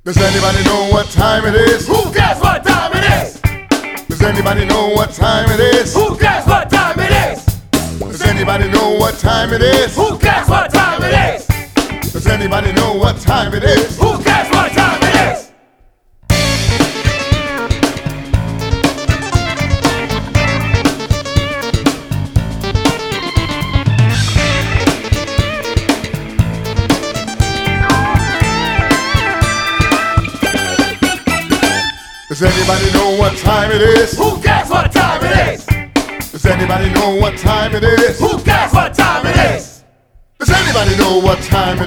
Does anybody know what time it is? Who cares what time it is? Does anybody know what time it is? Who cares what time it is? Does anybody know what time it is? Who cares what time it is? Does anybody know what time it is? Who cares what time it is? Does anybody know what time it is? Who cares what time it is? Does anybody know what time it is? Who cares what time it is? Does anybody know what time it